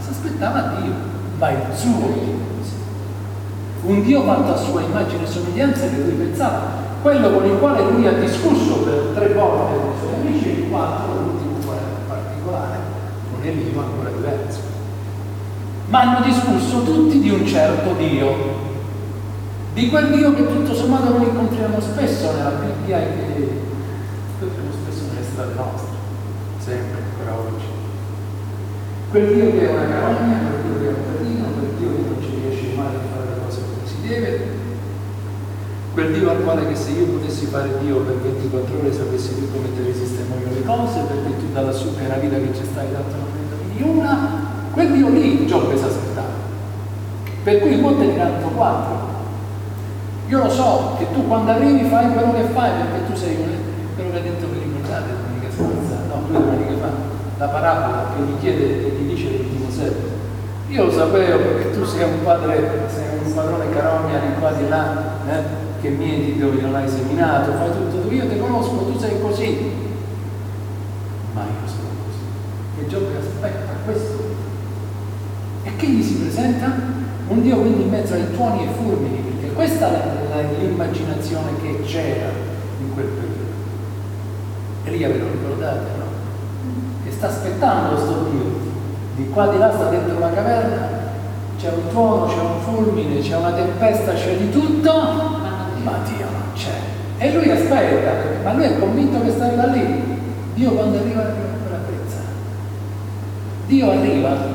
si aspettava Dio, ma il suo Dio. Un Dio fatto a sua immagine e somiglianza che lui pensava, quello con il quale lui ha discusso per tre volte con i suoi amici e il quattro, l'ultimo in particolare, con Elia ancora diverso. Ma hanno discusso tutti di un certo Dio, di quel Dio che tutto sommato noi incontriamo spesso nella Bibbia e che incontriamo spesso nelle strade nostre, sempre, ancora oggi. Quel Dio che è una carogna, quel Dio che è un perdino, quel Dio che non ci riesce mai a fare le cose come si deve, quel Dio al quale che se io potessi fare Dio per ventiquattro ore sapessi tu come te sistemano le cose, perché tu dalla su che è una vita che ci stai tanto non ne una, quel Dio lì Giobbe si aspettava. Per cui mo te ne canto quattro. Io lo so che tu quando arrivi fai quello che fai, perché tu sei quello che ha detto, vi ricordate domenica scorsa, no, due domeniche fa, la parabola che gli chiede e gli dice l'ultimo servo. Io lo sapevo perché tu sei un padre, sei un padrone carogna di qua di là, eh, che mieti dove non hai seminato, fai tutto tu, io ti conosco, tu sei così. Ma io sono così. E Giobbe aspetta questo. E che gli si presenta? Un Dio quindi in mezzo ai tuoni e fulmini, perché questa è l'immaginazione che c'era in quel periodo. Elia ve lo ricordate, no? Che sta aspettando sto Dio. Di qua di là sta dentro una caverna, c'è un tuono, c'è un fulmine, c'è una tempesta, c'è di tutto, ma Dio non c'è. E lui aspetta, ma lui è convinto che sta arriva lì. Dio quando arriva arriva con quella pezza. Dio arriva.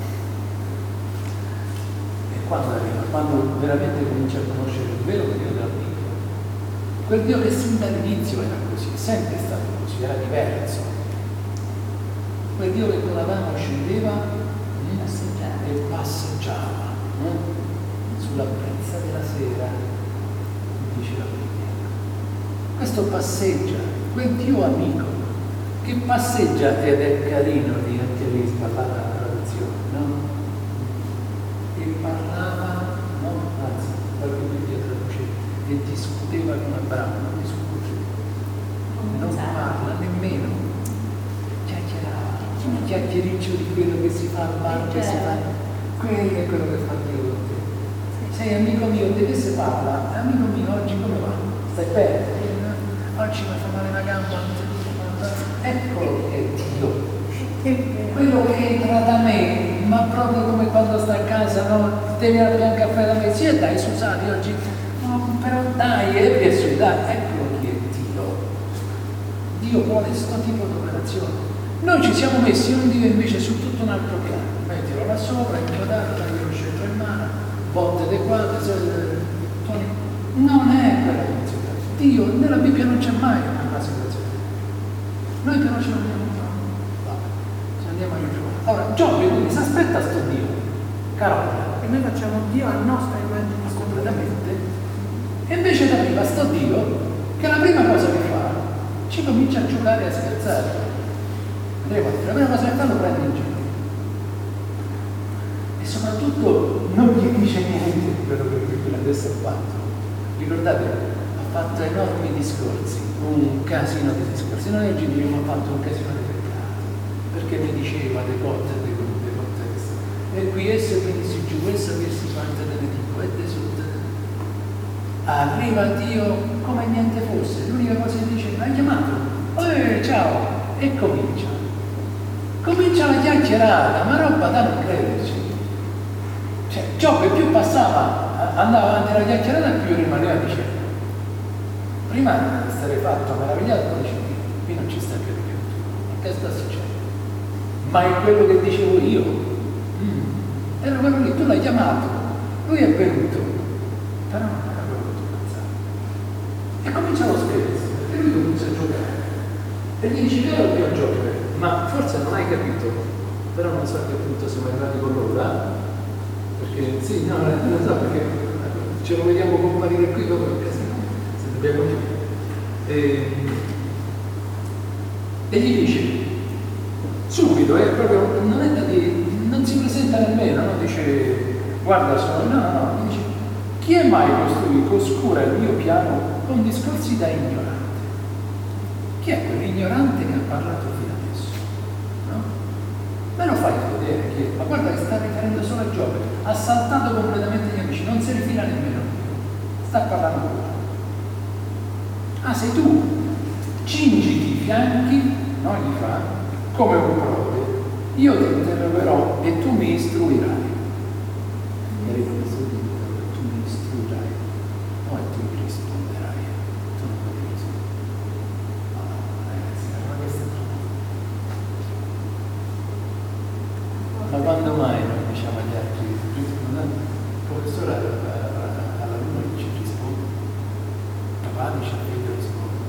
Quando arriva, quando veramente comincia a conoscere il vero Dio della Bibbia, quel Dio che sin dall'inizio era così, sempre stato così, era diverso, quel Dio che con la mano scendeva e passeggiava eh? sulla brezza della sera, dice la Bibbia. Questo passeggia, quel Dio amico che passeggia, ed è carino di anche lì sballare la traduzione, no? E parlava, no, anzi, qualche Bibbia traduceva, e discuteva con Abramo, non discute, non parla nemmeno, chiacchierava, un chiacchiericcio di quello che si fa al bar, che si fa, quello è quello che fa Dio con te. Sei amico mio, te che si parla, amico mio, oggi come va? Stai bene? Oggi mi fa male la gamba, non ti dico, eccolo che è Dio. Quello che entra da me, ma proprio come quando sta a casa, no? Ti viene a pian caffè da me, sì, e dai, scusate, oggi, no, però dai, e via su, dai, eccolo chi è Dio. Dio vuole questo tipo di operazione. Noi ci siamo messi un Dio invece su tutto un altro piano, mettilo là sopra, inquadrato, dai lo scelto in mano, botte de qua, de tuoni. Non è quella situazione. Dio, nella Bibbia non c'è mai una situazione. Noi però ce l'abbiamo. Andiamo a giù. Ora, Giobbe quindi si aspetta sto Dio, carogna. E noi facciamo Dio a nostra immagine Completamente. E invece arriva sto Dio che la prima cosa che fa, ci comincia a giocare e a scherzare. Vedremo, la prima cosa che fa lo prende in giro. E soprattutto non gli dice niente di quello che lui adesso ha fatto. Ricordate, ha fatto enormi discorsi, un casino di discorsi. Noi oggi diciamo ha fatto un casino di perché mi diceva le cose e le cose e qui esso mi dice giù esso che si parte delle tipo e desutta arriva Dio come niente fosse, l'unica cosa che dice l'hai chiamato, eh ciao, e comincia comincia la chiacchierata, ma roba da non crederci, cioè Giobbe più passava andava avanti la chiacchierata più rimaneva dicendo prima di stare fatto meravigliato, poi dice qui non ci sta più di più, che sta succedendo? Ma è quello che dicevo io. Mm. Era quello lì, tu l'hai chiamato, lui è venuto, però non era quello che tu pensavi. E comincia lo scherzo, e lui comincia a giocare. E gli dice, vero mio Giobbe, ma forse non hai capito, però non so a che punto siamo arrivati con l'ora, perché sì, no, non lo so, perché ce lo vediamo comparire qui dopo perché se no, se dobbiamo chiudere. E, e gli dice, subito, eh, proprio, non è da dire, non si presenta nemmeno, no? Dice, guarda, sono, no, no, no, dice, chi è mai costui che oscura il mio piano con discorsi da ignorante? Chi è quell'ignorante che ha parlato fino adesso? No? Me lo fai vedere perché? Ma guarda che sta riferendo solo a Giobbe, ha saltato completamente gli amici, non si rifila nemmeno, sta parlando con loro. Ah, sei tu, cingiti i fianchi, no, gli fa, come un prode, io ti interrogerò e tu mi istruirai. E questo tu mi istruirai, no, e tu mi risponderai, tu non potevi rispondere. No, no, ragazzi, ma questo è troppo. Ma quando mai noi diciamo agli altri, il professore alla luna che ci risponde, papà dice a figlio risponde,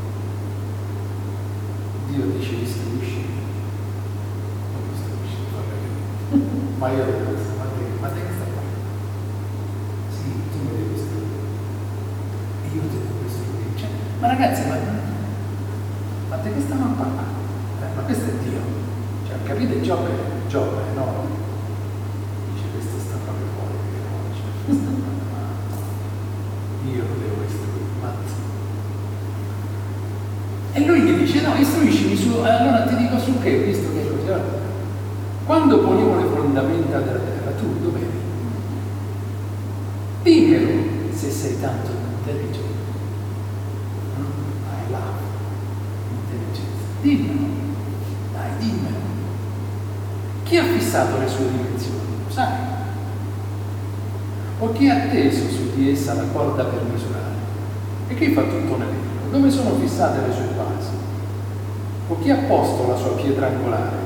Dio dice istruisci, non istruisci, ma io devo questo, ma te, ma te che stai facendo? Sì, tu mi devi istruire, e io ti devo istruire. Cioè, ma ragazzi, ma, ma te che stiamo a parlare? Eh, ma questo è Dio. Cioè, capite? Giobbe, Giobbe, no? Dice, questo sta proprio fuori, no? Cioè, questo sta proprio, io lo devo istruire, mazzo. E lui gli dice, no, istruiscimi su, allora ti dico su che, visto che è così. Allora, quando ponevo le fondamenta della terra, tu dove eri? Dimmelo se sei tanto intelligente. No? Hai la intelligenza. Dimmelo. Dai, dimmelo. Chi ha fissato le sue dimensioni? Lo sai? O chi ha teso su di essa la corda per misurare? E chi fa tutto nell'eterno? Dove sono fissate le sue basi? O chi ha posto la sua pietra angolare?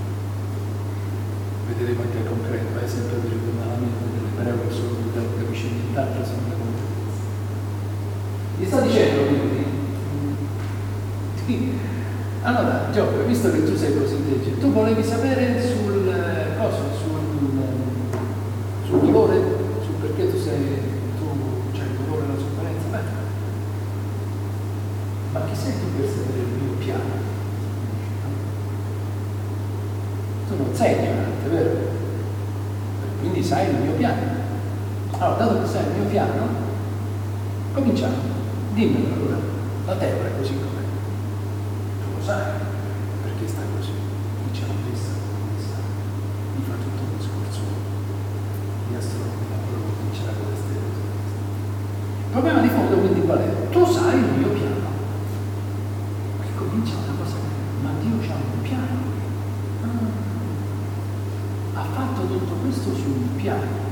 Vedete quanto è concreto, è sempre per ritornamento dell'ebreo che solo non capisce nient'altro se non la competenza. Gli sta dicendo quindi, allora Giobbe, visto che tu sei così intelligente, tu volevi sapere sul cosa, sul, sul dolore, sul perché tu sei, tu c'hai il dolore e la sofferenza, beh. Ma chi sei tu per sapere il mio piano? Tu non sei ignorante, vero? Quindi sai il mio piano. Allora, dato che sai il mio piano, cominciamo. Dimmelo allora, la terra è così com'è. Tu lo sai, perché sta così. Dice la messa, messa, mi fa tutto un discorso di astronomia, quello che comincerà con le stelle. Il problema di fondo quindi qual è? Tu sai il mio piano. Comincia una cosa, ma Dio c'ha un piano. Ah, ha fatto tutto questo su un piano.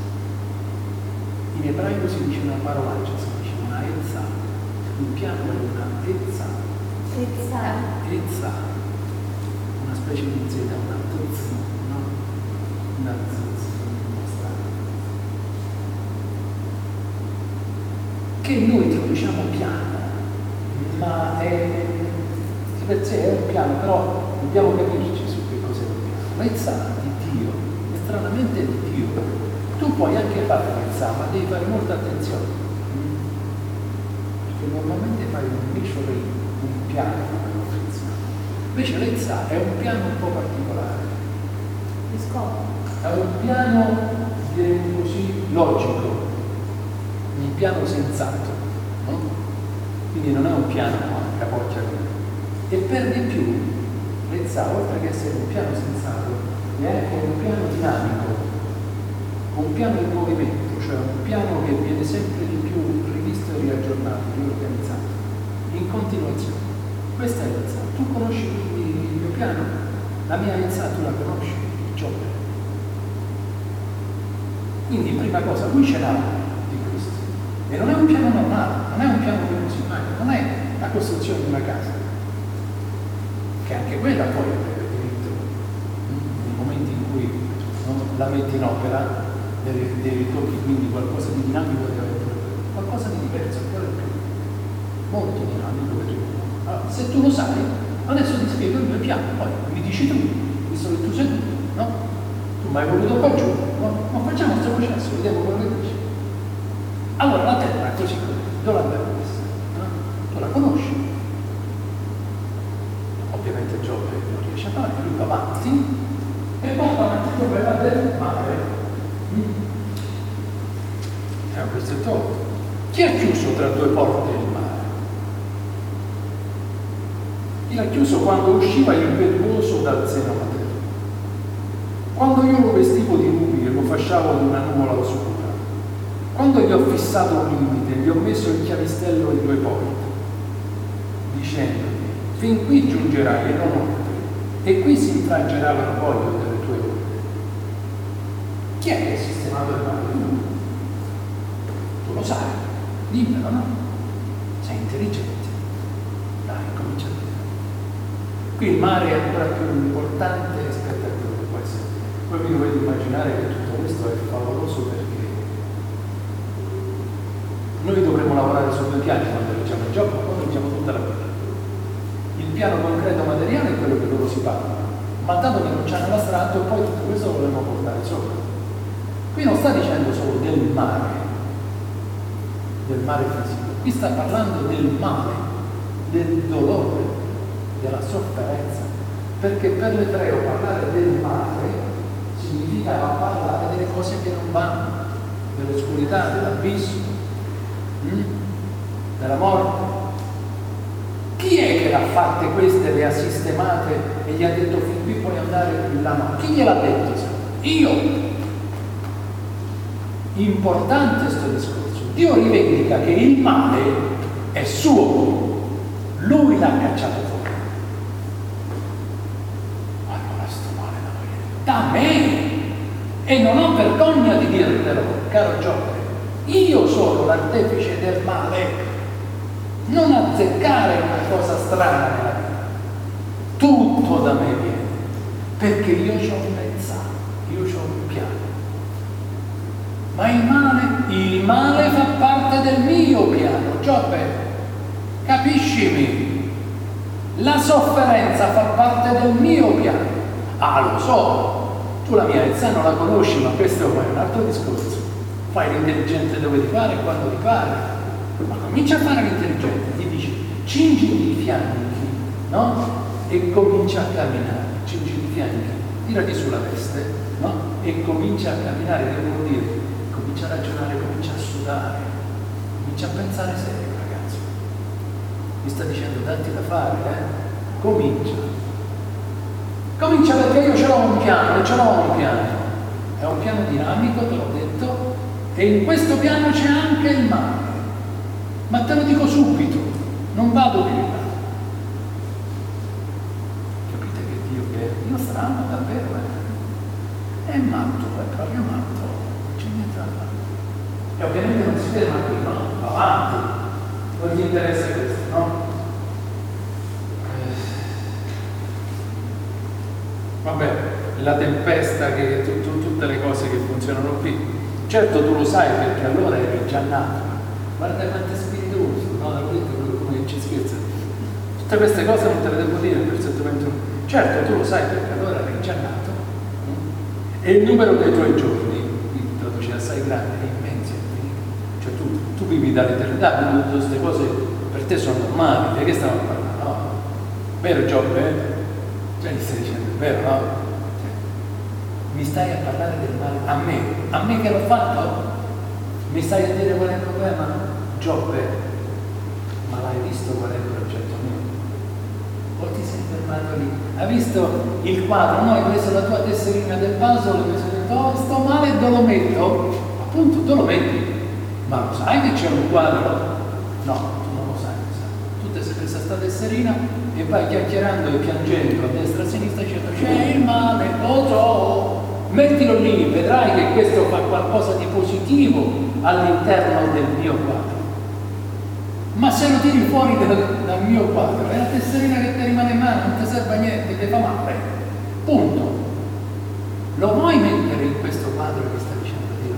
In ebraico si dice una parolaccia, si dice una ezza. Un piano è una ezza. Ezza. Ezza. Una specie di zeta, una tz, no? Una z, che noi traduciamo piano, ma è per sé è un piano, però dobbiamo capirci su che cos'è un piano. L'ezza di Dio, è stranamente di Dio. Tu puoi anche fare l'ezza, ma devi fare molta attenzione. Perché normalmente fai un miscelo, un piano come l'ezza. Invece l'ezza è un piano un po' particolare. Di scopo. È un piano, diremmo così, logico, un piano sensato, no? Quindi non è un piano a capocchia così. E per di più, l'ezza, oltre che essere un piano sensato, è anche un piano dinamico, un piano in movimento, cioè un piano che viene sempre di più rivisto e riaggiornato, riorganizzato, in continuazione. Questa è l'ezza. Tu conosci il mio piano? La mia ezza tu la conosci? Giobbe. Quindi, prima cosa, lui ce l'ha di questo. E non è un piano normale, non è un piano che uno si immagina, non è la costruzione di una casa. Che anche quella poi avrebbe diritto, nei momenti in cui non la metti in opera, dei, dei ritocchi, quindi qualcosa di dinamico deve avere, qualcosa di diverso, ancora più, molto dinamico per il mondo. Allora, se tu lo sai, adesso ti spiego il mio piano, poi mi dici tu, visto che tu sei tu, no? Tu mi hai voluto qua giù, no? Ma facciamo questo processo, vediamo quello che dici. Allora la terra così com'è, dove l'abbiamo messa? No? Tu la conosci? Ovviamente Giobbe non riesce a fare, lui va avanti e poi va avanti come va del mare. Eh, questo è tutto. Chi ha chiuso tra due porte il mare? Chi l'ha chiuso quando usciva il impetuoso dal seno materno? quando io lo vestivo di nubi e lo fasciavo di una nuvola oscura, quando gli ho fissato un limite, gli ho messo il chiavistello ai due porti, dicendogli, fin qui giungerai e non oltre, e qui si infrangerà l'orgoglio delle tue ore. Chi è che ha sistemato il mare? Tu. Tu lo sai, dimmelo, no? Sei intelligente. Dai, comincia a dire. Qui il mare è ancora più importante rispetto a quello che può essere. Poi vi dovete immaginare che tutto questo è favoloso perché noi dovremmo lavorare su due piani quando leggiamo il gioco, quando leggiamo tutta la vita. Il piano concreto materiale è quello che loro si parlano, ma dato che non c'hanno l'astratto, poi tutto questo lo dovremmo portare sopra. Qui non sta dicendo solo del mare, del mare fisico, qui sta parlando del male, del dolore, della sofferenza, perché per l'ebreo parlare del mare significava parlare delle cose che non vanno, dell'oscurità, dell'abisso, mh? della morte. Chi è che le ha fatte queste, le ha sistemate e gli ha detto fin qui puoi andare più là? No. Chi gliel'ha detto? Io. Importante questo discorso. Dio rivendica che il male è suo, lui l'ha cacciato fuori. Allora sto male da me, da me, e non ho vergogna di dirtelo, caro Giobbe. Io sono l'artefice del male. Non azzeccare una cosa strana nella vita. Tutto da me viene, perché io ho un pensato, io ho un piano. Ma il male, il male fa parte del mio piano, Giobbe, capiscimi? La sofferenza fa parte del mio piano. Ah, lo so, tu la mia età non la conosci, ma questo è un altro discorso. Fai l'intelligente dove ti pare e quando ti pare. Ma comincia a fare l'intelligente, gli dici cingiti i fianchi, no? E comincia a camminare, cingiti i fianchi, tirati sulla veste, no? E comincia a camminare, che vuol dire? Comincia a ragionare, comincia a sudare, comincia a pensare serio, ragazzo. Mi sta dicendo tanti da fare, eh? Comincia. Comincia perché io ce l'ho un piano, ce l'ho un piano. È un piano dinamico, te l'ho detto, e in questo piano c'è anche il male. Ma te lo dico subito, non vado più in là. Capite che Dio che è? Dio strano, davvero, eh? È matto, è proprio matto, non c'è niente da fare. E ovviamente non si ferma qui, no? Va avanti, non gli interessa questo, no? Eh. Vabbè, la tempesta, che tu, tu, tutte le cose che funzionano qui. Certo tu lo sai perché allora eri già nato. Guarda quanto è spiritoso, no? Come ci scherza. Tutte queste cose non te le devo dire per ventuno. Certo, tu lo sai perché allora eri già nato. E il numero dei tuoi giorni, qui traduce assai grande, è immenso, è infinito. Cioè tu, tu vivi dall'eternità, quindi tutte queste cose per te sono normali, di che stiamo parlando? No? Vero Giobbe? Cioè gli stai dicendo, è vero, no? Cioè, mi stai a parlare del male? A me? A me che l'ho fatto? Mi stai a dire qual è il problema? Giobbe, ma l'hai visto qual è il progetto mio? O ti sei fermato lì? Hai visto il quadro? No, hai preso la tua tesserina del puzzle e mi sono detto, oh, sto male, dove lo metto? Appunto, dove lo metti? Ma lo sai che c'è un quadro? No, tu non lo sai, lo sai. Tu ti sei presa sta tesserina e vai chiacchierando e piangendo a destra e a sinistra dicendo, c'è il male, lo so. Mettilo lì, vedrai che questo fa qualcosa di positivo all'interno del mio quadro. Ma se lo tiri fuori dal, dal mio quadro, è la tesserina che ti rimane in mano, non ti serve a niente, ti fa male. Punto. Lo vuoi mettere in questo quadro che sta dicendo Dio?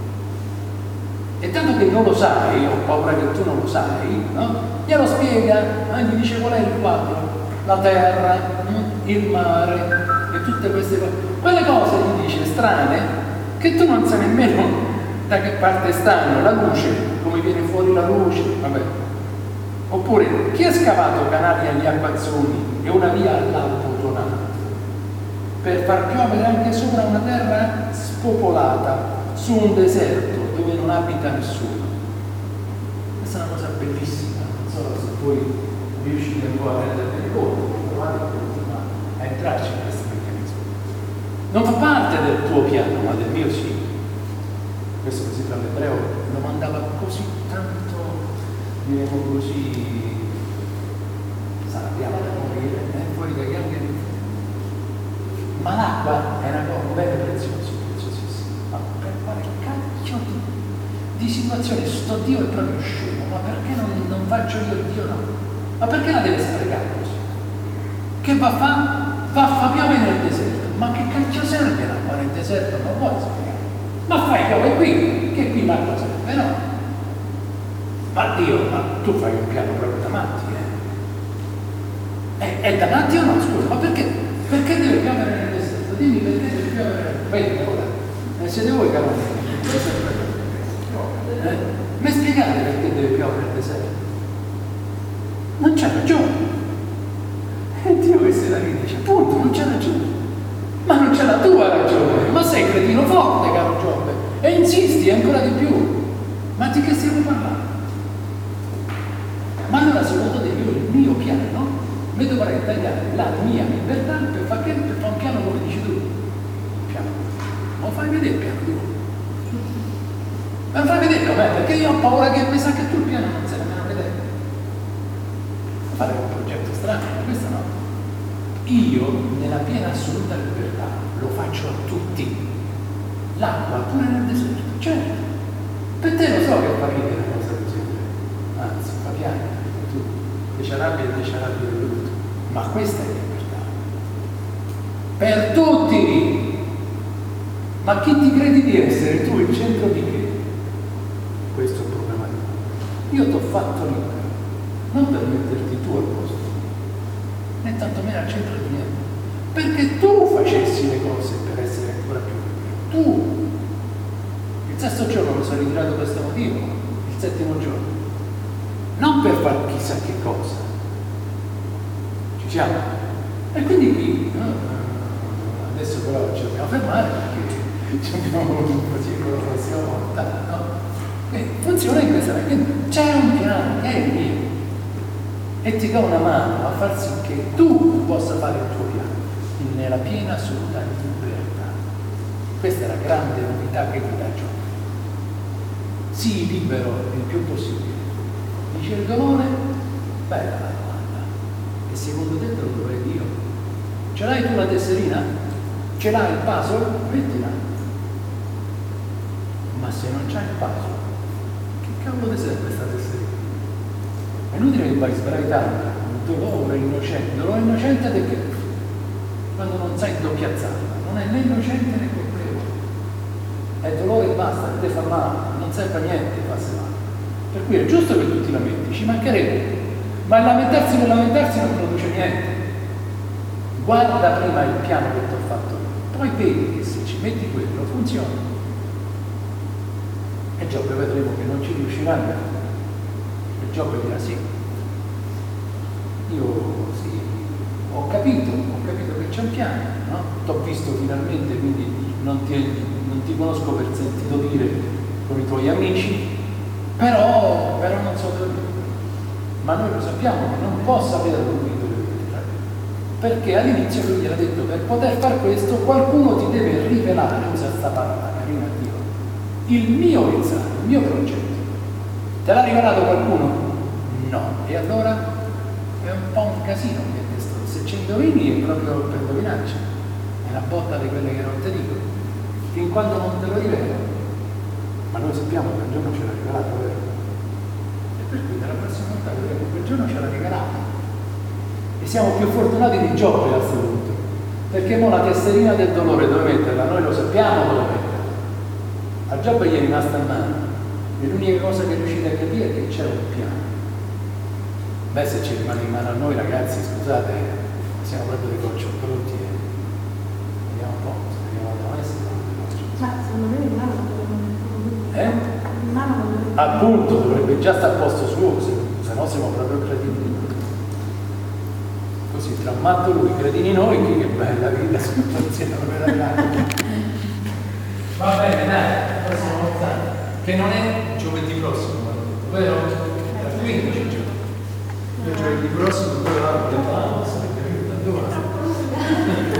E tanto che non lo sai, ho paura che tu non lo sai, no? Glielo spiega, eh? Gli dice qual è il quadro, la terra, il mare e tutte queste cose. Quelle cose gli dice strane che tu non sai nemmeno da che parte stanno, la luce, come viene fuori la luce, vabbè. Oppure chi ha scavato canali agli acquazzoni e una via all'alto tonante per far piovere anche sopra una terra spopolata su un deserto dove non abita nessuno? Questa è una cosa bellissima, non so se voi riuscite un po' a rendervi conto, provate a entrarci in questo meccanismo. Non fa parte parte del tuo piano, ma del mio sì. Questo per esempio all'ebreo lo mandava così tanto, diremo così, sappiamo da morire, eh, fuori dagli angeli. Ma l'acqua era un bene prezioso, preziosissimo. Ma per quale cacchio di, di situazione sto Dio è proprio scemo? Ma perché non, non faccio io il Dio no? Ma perché la deve sprecare così? Che va a fa? Va a fa piove nel deserto. Ma che cacchio serve l'acqua nel deserto? Non vuoi spiegare. Ma fai piove qui, che qui l'acqua serve, no? Ma Dio, ma tu fai un piano proprio da matti, eh? È, è da matti o no? Scusa, ma perché? Perché deve piovere nel deserto? Dimmi perché deve piovere. Vedi, ora, ne siete voi che avete. Eh? Mi spiegate perché deve piovere nel deserto? Non c'ha ragione. E Dio che se la dice, appunto, non c'ha ragione. Ma non c'è la tua ragione. Ma sei cretino forte, caro Giobbe. E insisti ancora di più. Ma di che stiamo parlando? Ma allora, secondo te, io il mio piano mi dovrei tagliare la mia libertà per fare, per fare un piano come dici tu. Piano. Ma fai vedere il piano tu. Ma fai vedere com'è, perché io ho paura che mi sa che tu il piano non sai nemmeno vedere. Fare un progetto strano, questo no. Io, nella piena assoluta libertà, lo faccio a tutti. L'acqua pure nel deserto, certo. Per te lo so che fa ridere una cosa così. Anzi, fa piano. Tu, deciarabbi e deciarabbi di tutto. Ma questa è libertà. Per tutti! Ma chi ti credi di essere tu il centro di che? Questo è il problema di me. Io ti ho fatto libero, non per metterti tu al posto, né tantomeno al centro di niente, perché tu facessi le cose per essere ancora più libero. Tu! Il sesto giorno mi sono ritirato per questo motivo, il settimo giorno. Non per fare chissà che cosa. Ci siamo? E quindi qui, no? Adesso però ci dobbiamo fermare perché ci abbiamo così con la prossima volta, no? E funziona in questa maniera. Quindi c'è un piano che è il mio e ti do una mano a far sì che tu possa fare il tuo piano nella piena assoluta libertà. Questa è la grande novità che ti dà Giobbe. Sii libero il più possibile. Dice il dolore? Bella la domanda. E secondo te te lo dovrei dire? Ce l'hai tu la tesserina? Ce l'hai il puzzle? Mettila. Ma se non c'hai il puzzle, che cavolo ti serve questa tesserina? È inutile che vai sbraitando, un dolore innocente. Dolore innocente perché? Quando non sai doppiazzarla, non è né innocente né colpevole. È dolore e basta, che ti fa male, non serve a niente che farsi male. Per cui è giusto che tu ti lamenti, ci mancherebbe, ma il lamentarsi per lamentarsi non produce niente. Guarda prima il piano che ti ho fatto io, poi vedi che se ci metti quello funziona. E Giobbe vedremo che non ci riuscirà mai. E Giobbe dirà sì. Io sì, ho capito, ho capito che c'è un piano, no? T'ho visto finalmente, quindi non ti, non ti conosco per sentito dire con i tuoi amici. Però, però non so dove, ma noi lo sappiamo che non può sapere lui dove vedere, perché all'inizio lui gli ha detto per poter fare questo qualcuno ti deve rivelare, usa sta parola carina a Dio, il mio pensare, il mio progetto. Te l'ha rivelato qualcuno? No. E allora è un po' un casino che questo, se ci indovini è proprio per indovinarci, è una botta di quelle che non ti dico, fin quando non te lo rivelo. Ma noi sappiamo che un giorno ce l'ha rivelato, vero? E per cui nella prossima volta vedremo che quel giorno ce l'ha rivelato. E siamo più fortunati di Giobbe a questo punto. Perché mo la tesserina del dolore dove metterla? Noi lo sappiamo dove metterla. A Giobbe gli è rimasta in mano. E l'unica cosa che riuscite a capire è che c'era un piano. Beh, se ci rimane in mano a noi, ragazzi, scusate, siamo proprio dei cocciottolotti. Eh. Vediamo un po', speriamo da essere. Ma secondo me in mano non dovrebbe Eh? in mano non dovrebbe Appunto, dovrebbe già stare a posto suo, se, se no siamo proprio cretini. Così, tra un matto lui, cretini noi, che, che bella vita, situazione per andare. Va bene, dai, la prossima volta, che non è